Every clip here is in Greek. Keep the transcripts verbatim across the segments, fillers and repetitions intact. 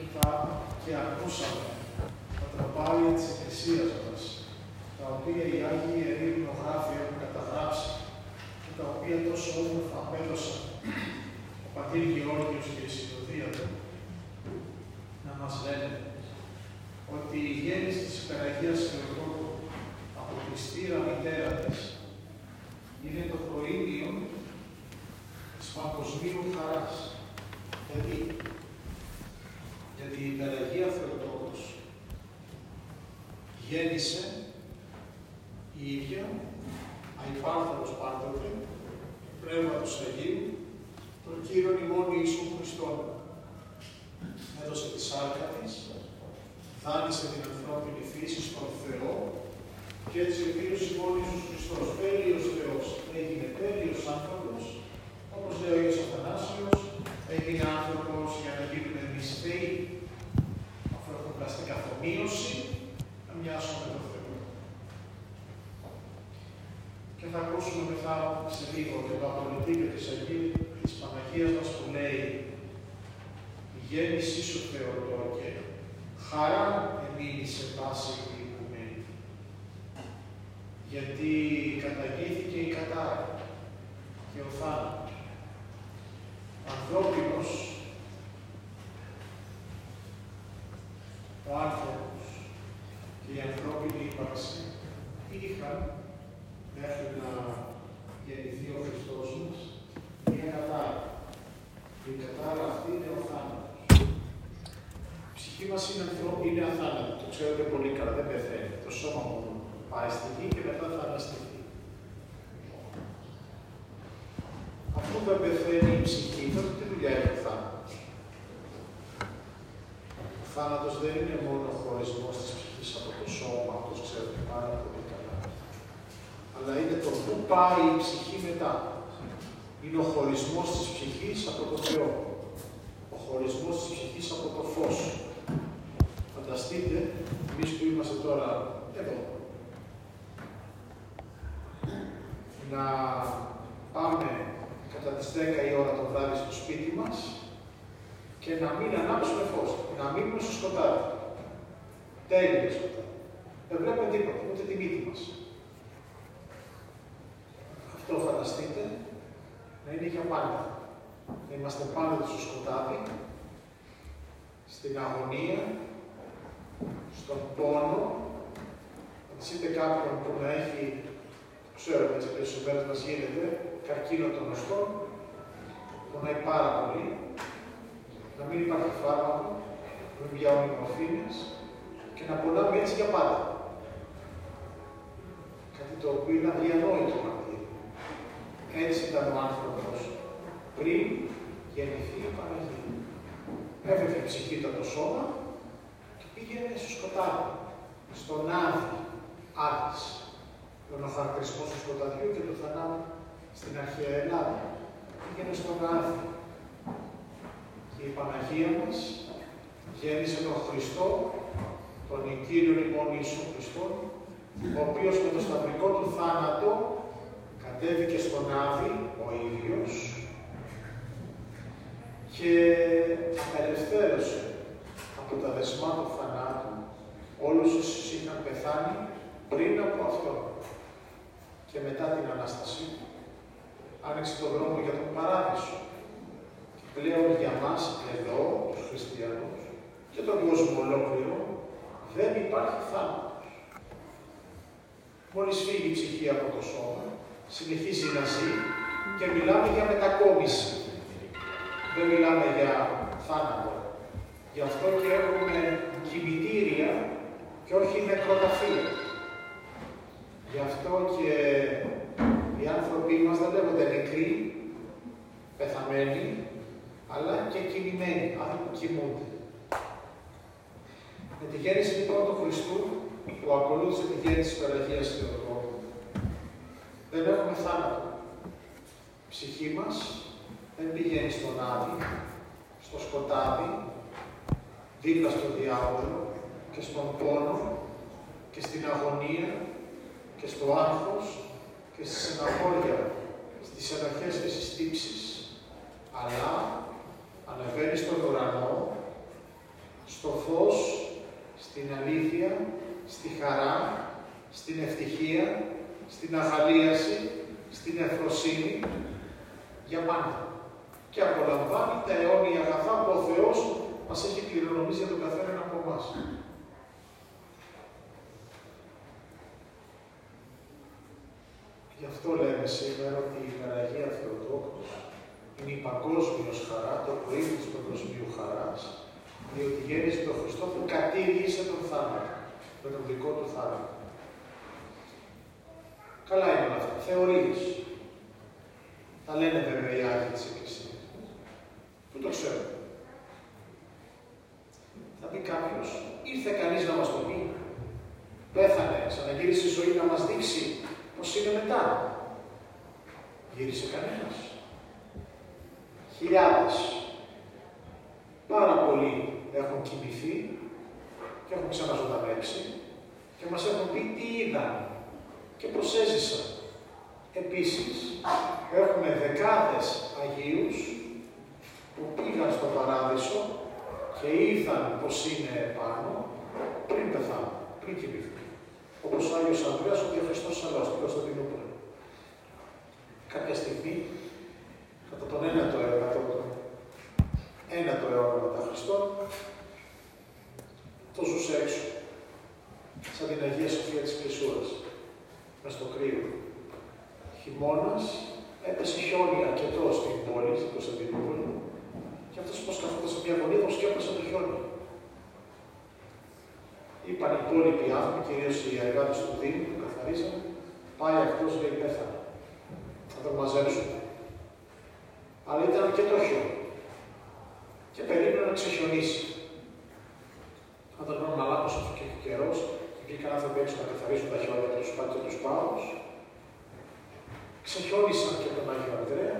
είδα και ακούσαμε τα τροπάρια της Εκκλησίας μας, τα οποία οι Άγιοι Ιεροί Υμνογράφοι έχουν καταγράψει και τα οποία τόσο όμορφα απέδωσαν ο πατήρ Γεώργιος και η συνοδεία του, να μας λένε ότι η γέννηση της Υπεραγίας Θεοτόκου από τη στήρα μητέρα της είναι το προήμιο της παγκοσμίου χαράς. Δηλαδή, γιατί η Υπεραγία Θεοτόκος γέννησε η ίδια, αϊπάρθρος πάντοτε, Πνεύματος Αγίου, τον Κύριον ημών Ιησού Χριστόν. Έδωσε τη σάρκα της, δάνεισε την ανθρώπινη φύση στον Θεό και έτσι ο Κύριος ημών Ιησούς Χριστός, τέλειος Θεός, έγινε τέλειος άνθρωπος, όπως λέει ο Άγιος Αθανάσιος, έγινε άνθρωπος για να γίνουμε εμείς Θεοί, αφού έχουμε πλαστική καθομοίωση, να μοιάσουμε με τον Θεό. Και θα ακούσουμε μετά σε λίγο και το απολυτήριο της Αγίου της Παναγίας μας που λέει «Η γέννησή σου Θεοτόκε, χαρά εμείνει σε πάση η οικουμένη». Γιατί καταγήθηκε η κατάρα και ο θάνατος. Ανθρώπινος, ο άνθρωπος και η ανθρώπινη ύπαρξη είχαν μέχρι να γεννηθεί ο Χριστός μας μια κατάρα. Η κατάρα αυτή είναι ο θάνατος. Η ψυχή μας είναι, είναι αθάνατη, το ξέρετε πολύ καλά, δεν πεθαίνει. Το σώμα μου πάει στη γη και μετά θα αναστηθεί. Αφού δεν πεθαίνει η ψυχή, τότε τι δουλειά έχει ο θάνατος. Ο θάνατος δεν είναι μόνο ο χωρισμός της ψυχής από το σώμα, όπως ξέρετε πάρα πολύ καλά. Αλλά είναι το πού πάει η ψυχή μετά. Είναι ο χωρισμός της ψυχής από το Θεό. Ο χωρισμός της ψυχής από το φως. Φανταστείτε, εμείς που είμαστε τώρα εδώ, να πάμε κατά τις δέκα η ώρα το βράδυ στο σπίτι μας και να μην ανάψουμε φως, να μείνουμε στο σκοτάδι. Τέλειο σκοτάδι. Δεν βλέπουμε τίποτα, ούτε τη μύτη μας. Αυτό φανταστείτε να είναι για πάντα. Να είμαστε πάνω στο σκοτάδι, στην αγωνία, στον πόνο. Να δείτε κάποιον που να έχει, ξέρουμε έτσι αυτές τις μέρες μας γίνεται, καρκίνο των οστών, πονάει πάρα πολύ, να μην υπάρχει φάρμακο, να μην πιάνουν μορφίνες και να πονάμε έτσι για πάντα. Κάτι το οποίο είναι αδιανόητο μαρτύριο. Έτσι ήταν ο άνθρωπος πριν γεννηθεί η Παναγία. Έφευγε η ψυχή του από το σώμα και πήγαινε στο σκοτάδι, στον Άδη, Άδης. Είναι ο χαρακτηρισμός του σκοταδιού και του θανάτου στην αρχαία Ελλάδα. Πήγαινε στον Άδη. Και η Παναγία μας γέννησε τον Χριστό, τον Κύριον ημών Ιησού Χριστό, ο οποίος με το σταυρικό του θάνατο κατέβηκε στον Άδη, ο ίδιος, και απελευθέρωσε από τα δεσμά του θανάτου όλους όσους είχαν πεθάνει πριν από αυτό. Και μετά την Ανάστασή του, άνοιξε τον δρόμο για τον Παράδεισο. Και πλέον για μας εδώ, τους χριστιανούς, και τον κόσμο ολόκληρο, δεν υπάρχει θάνατος. Μόλις φύγει η ψυχή από το σώμα, συνεχίζει να ζει και μιλάμε για μετακόμιση. Δεν μιλάμε για θάνατο. Γι' αυτό και έχουμε κημητήρια και όχι νεκροταφεία. Γι' αυτό και οι άνθρωποι μας δεν λέγονται νεκροί, πεθαμένοι, αλλά και κοιμημένοι, άνθρωποι που κοιμούνται. Με τη γέννηση λοιπόν του Χριστού, που ακολούθησε τη γέννηση της Παναγίας Θεοτόκου, δεν έχουμε θάνατο. Η ψυχή μας δεν πηγαίνει στον Άδη, στο σκοτάδι, δίπλα στον διάβολο και στον πόνο και στην αγωνία και στο άγχος και στη στεναχώρια, στις ενοχές και στις τύψεις, αλλά ανεβαίνει στον ουρανό στο φως, στην αλήθεια, στη χαρά, στην ευτυχία, στην αγαλίαση, στην ευφροσύνη, για πάντα. Και απολαμβάνει τα αιώνια αγαθά που ο Θεός μας έχει κληρονομήσει για τον καθένα από εμάς. Γι' αυτό λέμε σήμερα ότι η Υπεραγία Θεοτόκος είναι η παγκόσμιος χαρά, το πρωί της παγκοσμίου χαράς, διότι γέννησε τον Χριστό που κατήργησε τον θάνατο, με τον δικό του θάνατο. Καλά είναι όλα αυτά. Θεωρίες. Τα λένε βέβαια οι Άγιοι της Εκκλησίας. Πού το ξέρουμε. Θα πει κάποιος, ήρθε κανείς να μας το πει. Πέθανε, ξαναγύρισε η ζωή να μας δείξει πώς είναι μετά. Γύρισε κανένας. Χιλιάδες. Πάρα πολλοί έχουν κοιμηθεί και έχουν ξαναζωντανέψει και μας έχουν πει τι είδαν και προσέζησαν. Επίσης, έχουμε δεκάδες Αγίους που πήγαν στον Παράδεισο και ήρθαν πως είναι επάνω πριν πεθάνουν, πριν κοιμηθούν. Όπως ο Άγιος Ανδρέας, ο Διαχριστός Σαλός, στην Κωνσταντινούπολη. Κάποια στιγμή, κατά τον ένατο αιώνα, ένατο αιώνα μετά Χριστόν, το ζούσε έξω, σαν την Αγία Σοφία της Κλεισούρας, μες στο κρύο. Χειμώνας, έπεσε χιόνι αρκετό στην πόλη, στην Κωνσταντινούπολη, και αυτός πως καθόταν σε μια γωνία, πως σκέπασε το χιόνι. Είπαν οι υπόλοιποι άνθρωποι, κυρίως οι εργάτες του Δήμου, που καθαρίζανε, πάει αυτός, λέει, πέθανε. Θα τον μαζέψουν. Αλλά ήταν και το χιόνι. Και περίμενε να ξεχιονίσει. Όταν τον μαλάκος αυτό και καιρός, και βγήκαν άνθρωποι έξω να καθαρίζουν τα χιόνια τους και τους πάγους, ξεχιόνισαν και τον Άγιο Ανδρέα,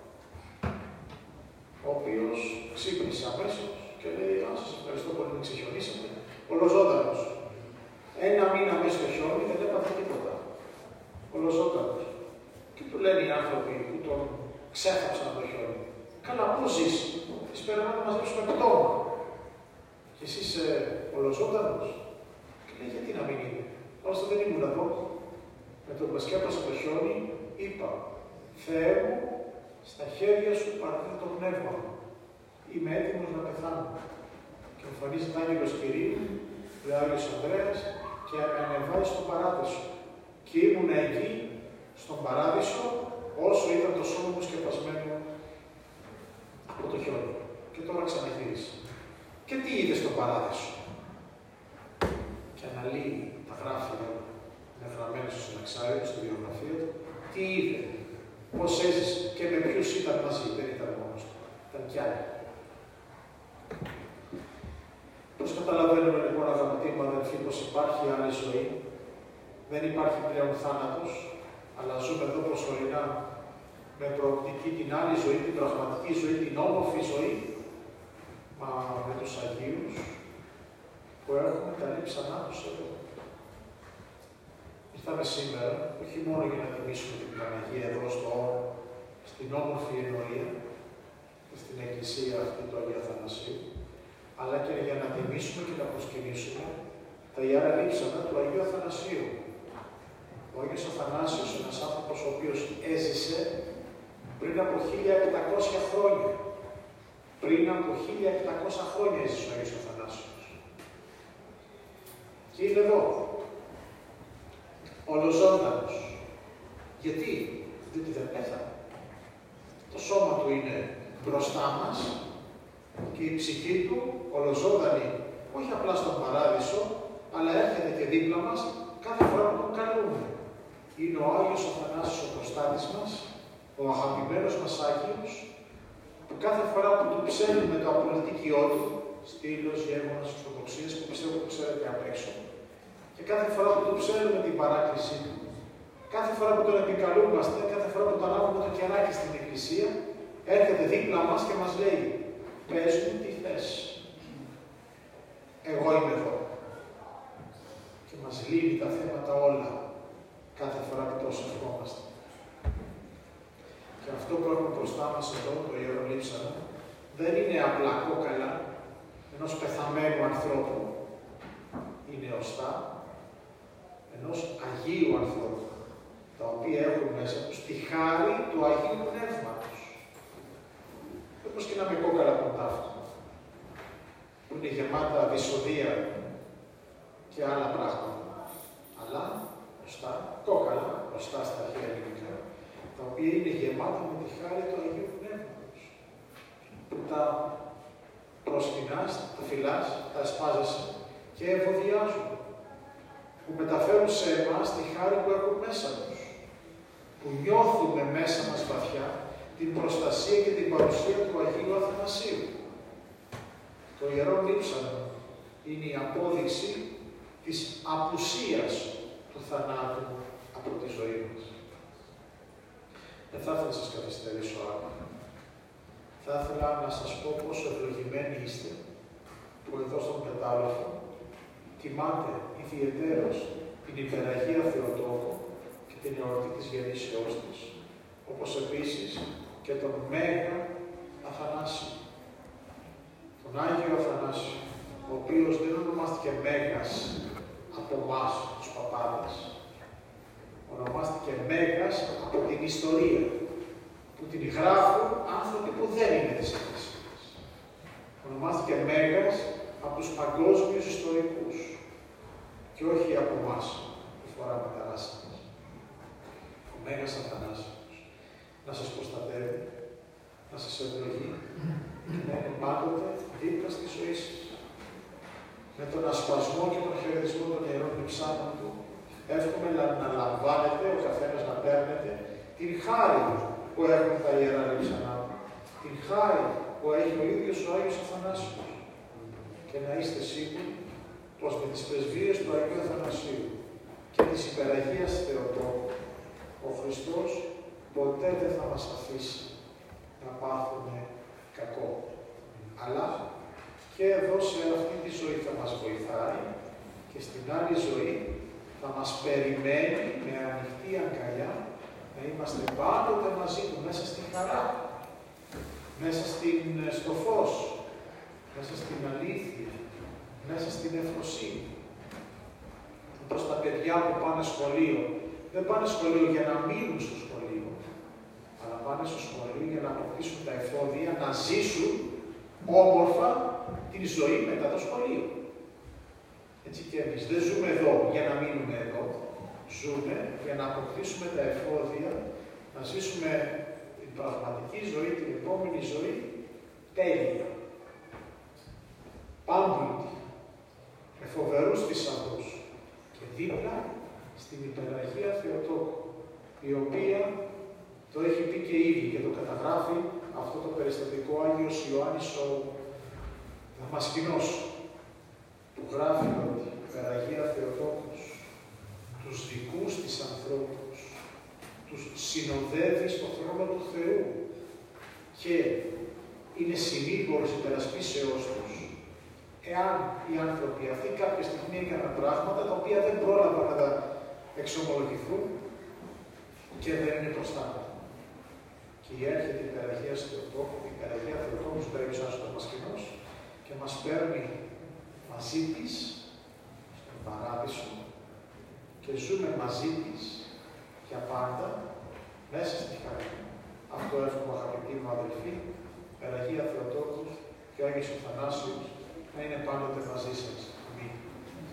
ο οποίος ξύπνησε αμέσως και λέει: Α, σας ευχαριστώ πολύ που ξεχιονίσατε. Ολοζώντανος. Ένα μήνα μέσα στο χιόνι δεν έπαθε τίποτα. Ολοζώντανος. Και του λένε οι άνθρωποι που τον ξέχαψαν το χιόνι: Καλά, πώς ζεις? Τις πέρα να μαζέψουμε πτώμα. Και εσύ είσαι ολοζώντανος. Και λέει: Γιατί να μην είναι? Ώστε δεν ήμουν εδώ. Με το που σκέπασα το χιόνι, είπα: Θεέ μου, στα χέρια σου παραδίδω το πνεύμα μου. Είμαι έτοιμος να πεθάνω. Και εμφανίζεται άγγελος Κυρίου, ο Άγιος Ανδρέας, και με ανεβάζει στον Παράδεισο. Και ήμουν εκεί, στον Παράδεισο, όσο ήταν το σώμα μου σκεπασμένο από το χιόνι. Και τώρα ξαναγύρισε. Και τι είδε στον Παράδεισο? Και αναλύει τα γράφια, είναι γραμμένα στο συναξάριο, στη βιογραφία του, τι είδε, πώς έζησε και με ποιους ήταν μαζί, δεν ήταν μόνος του, ήταν κι άλλοι. Πώς καταλαβαίνουμε λοιπόν, αγαπητοί μου αδελφοί, πως υπάρχει άλλη ζωή? Δεν υπάρχει πλέον θάνατος, αλλά ζούμε εδώ προσωρινά με προοπτική την άλλη ζωή, την πραγματική ζωή, την όμορφη ζωή, μα με τους Αγίους που έχουμε τα λείψανά τους εδώ. Ήρθαμε σήμερα, όχι μόνο για να τιμήσουμε την Παναγία εδώ στο, στην όμορφη εννοία, στην εκκλησία αυτή του Αγίου Αθανασίου, αλλά και για να τιμήσουμε και να προσκυνήσουμε τα ιερά λείψανα του Αγίου Αθανασίου. Ο Άγιος Αθανάσιος, ένας άνθρωπος ο οποίος έζησε πριν από χίλια επτακόσια χρόνια. Πριν από χίλια επτακόσια χρόνια έζησε ο Άγιος Αθανάσιος. Και είναι εδώ. Ολοζώντανος. Γιατί? Διότι δεν πέθανε. Το σώμα του είναι μπροστά μας και η ψυχή του ολοζώντανη, όχι απλά στον Παράδεισο, αλλά έρχεται και δίπλα μας κάθε φορά που τον καλούμε. Είναι ο Άγιος Αθανάσιος ο προστάτης μας, ο αγαπημένος μας Άγιος, που κάθε φορά που του ψέλνουμε το απολυτικιό του, στήλος, γεύγονας, ορθοδοξίας, που πιστεύω που ξέρετε απ' έξω, και κάθε φορά που του ψέλνουμε την παράκλησή του, κάθε φορά που τον επικαλούμαστε, κάθε φορά που τον ανάβουμε το κεράκι στην Εκκλησία, έρχεται δίπλα μας και μας λέει: Πες μου τι θες. Εγώ είμαι εδώ. Και μας λύνει τα θέματα όλα κάθε φορά που προσευχόμαστε. Και αυτό που έχουμε μπροστά μας εδώ, το Ιερό Λείψανο, δεν είναι απλά κόκαλα, ενός πεθαμένου ανθρώπου ή νεοστά, ενός Αγίου ανθρώπου, τα οποία έχουν μέσα τους τη χάρη του Αγίου Πνεύματος. Όπως και ένα με κόκαλα κοντάφτα, που είναι γεμάτα δυσοδεία και άλλα πράγματα. Αλλά, μπροστά, κόκαλα, μπροστά στα αρχαία ελληνικά, τα οποία είναι γεμάτα με τη χάρη του Αγίου Πνεύματος. Που τα προσκυνάς, τα φυλάς, τα εσπάζεσαι και ευωδιάζουν. Που μεταφέρουν σε εμάς τη χάρη που έχουν μέσα τους. Που νιώθουμε μέσα μας βαθιά την προστασία και την παρουσία του Αγίου Αθανασίου. Το Ιερό Λείψανο είναι η απόδειξη της απουσίας του θανάτου από τη ζωή μας. Δεν θα ήθελα να σας καθυστερήσω άλλο. Θα ήθελα να σας πω πόσο ευλογημένοι είστε που εδώ στον Πετάλοφο τιμάτε ιδιαιτέρως την Υπεραγία Θεοτόκο και την εορτή της γεννήσεώς της, όπως επίσης και τον Μέγα Αθανάσιο. Τον Άγιο Αθανάσιο, ο οποίος δεν ονομάστηκε Μέγας από εμάς, τους παπάδες, ονομάστηκε Μέγας από την ιστορία, που την γράφουν άνθρωποι που δεν είναι της Εκκλησίας. Ονομάστηκε Μέγας από τους παγκόσμιους ιστορικούς και όχι από εμάς που φοράμε τα ράσα μας. Ο Μέγας Αθανάσιος να σας προστατεύει, να σας ευλογεί και να είναι πάντοτε δίπλα στη ζωή σας. Με τον ασπασμό και τον χαιρετισμό των Ιερών Λειψάνων του, εύχομαι να λαμβάνετε, ο καθένας να παίρνετε, την χάρη που έχουν τα Ιερά Λείψανα του, την χάρη που έχει ο ίδιος ο Άγιος Αθανάσιος, και να είστε σίγουροι πως με τις πρεσβείες του Αγίου Αθανασίου και της Υπεραγίας Θεοτόκου, ο Χριστός ποτέ δεν θα μας αφήσει να πάθουμε κακό. Αλλά και εδώ σε αυτή τη ζωή θα μας βοηθάει και στην άλλη ζωή θα μας περιμένει με ανοιχτή αγκαλιά να είμαστε πάντοτε μαζί του, μέσα στη χαρά, μέσα στην, στο φως, μέσα στην αλήθεια, μέσα στην ευφροσύνη. Όπως τα παιδιά που πάνε σχολείο, δεν πάνε σχολείο για να μείνουν στο σχολείο, αλλά πάνε στο σχολείο για να αποκτήσουν τα εφόδια, να ζήσουν όμορφα την ζωή μετά το σχολείο. Έτσι και εμείς δεν ζούμε εδώ για να μείνουμε εδώ, ζούμε για να αποκτήσουμε τα εφόδια, να ζήσουμε την πραγματική ζωή, την επόμενη ζωή, τέλεια. Πάμπλουτη, με φοβερούς θησαυρούς και δίπλα στην Υπεραγία Θεοτόκου, η οποία το έχει πει και ήδη και το καταγράφει αυτό το περιστατικό Άγιος Ιωάννης ο Δαμασκηνός, που γράφει ότι η Υπεραγία Θεοτόκος τους δικούς της ανθρώπους τους συνοδεύει στο θρόνο του Θεού και είναι συνήγορος υπερασπίσεώς τους, εάν οι άνθρωποι αυτοί κάποια στιγμή έκαναν πράγματα τα οποία δεν πρόλαβαν να τα εξομολογηθούν και δεν είναι μπροστά. Και έρχεται η Υπεραγία Θεοτόκου, η Υπεραγία Θεοτόκου του Άγιος Ιωάννης ο Δαμασκηνός και μας παίρνει μαζί της στον Παράδεισο και ζούμε μαζί της για πάντα μέσα στη χαρά. Αυτό εύχομαι, αγαπητοί μου αδελφοί, Υπεραγία Θεοτόκου και ο Άγιος Αθανάσιος να είναι πάντοτε μαζί σας.